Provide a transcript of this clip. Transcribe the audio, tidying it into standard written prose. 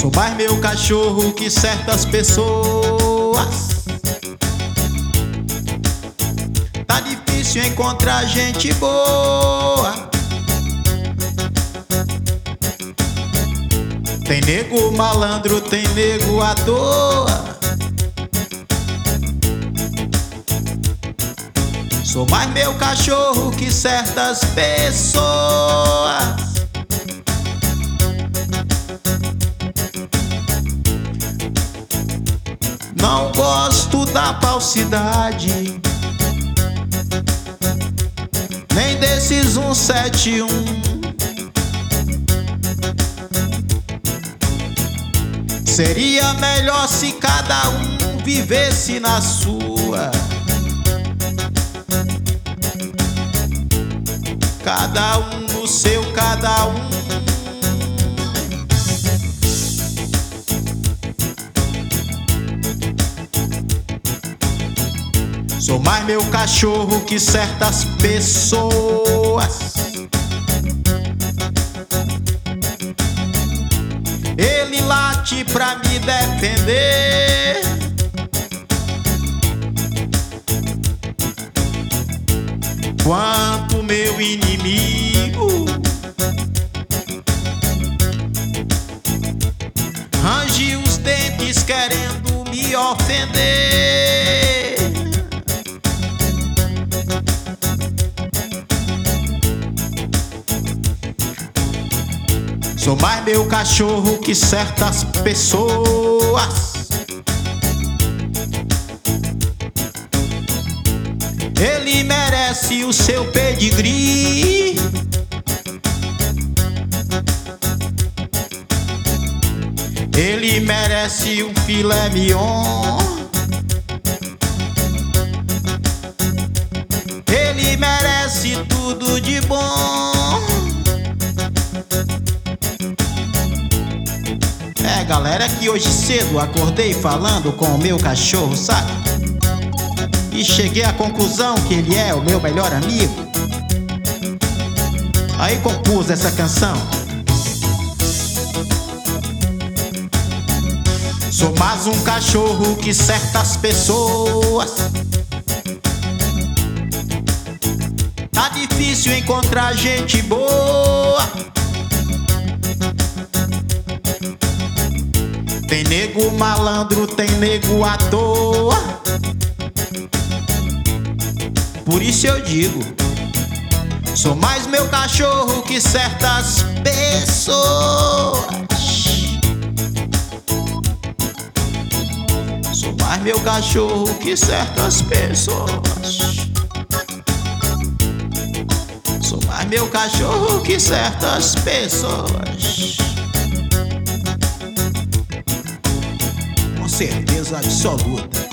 Sou mais meu cachorro que certas pessoas. Tá difícil encontrar gente boa. Tem nego malandro, tem nego à toa. Sou mais meu cachorro que certas pessoas. Não gosto da falsidade, nem desses 171. Seria melhor se cada um vivesse na sua. Cada um no seu, cada um. Sou mais meu cachorro que certas pessoas. Ele late pra me defender. Quanto meu inimigo range os dentes querendo me ofender. Sou mais meu cachorro que certas pessoas. Ele merece o seu pedigree. Ele merece um filé mignon. Ele merece tudo de bom. É, galera, que hoje cedo acordei falando com o meu cachorro, sabe? E cheguei à conclusão que ele é o meu melhor amigo. Aí compus essa canção. Sou mais um cachorro que certas pessoas. Tá difícil encontrar gente boa. Tem nego malandro, tem nego à toa. Por isso eu digo, sou mais meu cachorro que certas pessoas. Sou mais meu cachorro que certas pessoas. Sou mais meu cachorro que certas pessoas. Com certeza absoluta.